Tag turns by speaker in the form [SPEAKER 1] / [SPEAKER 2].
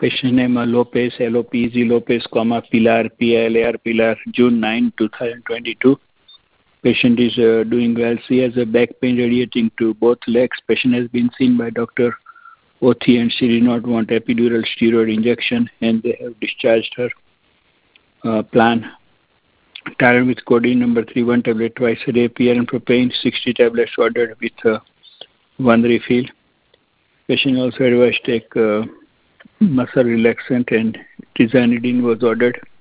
[SPEAKER 1] Patient name Lopez, Lopez, Lopez, Pilar, Pilar, Pilar, June 9, 2022. Patient is doing well. She has a back pain radiating to both legs. Patient has been seen by Dr. Othi and she did not want epidural steroid injection and they have discharged her. Plan. Tyrant with codeine number 3, 1 tablet twice a day. PRN propane, 60 tablets ordered with 1 refill. Patient also advised take muscle relaxant and tizanidine was ordered.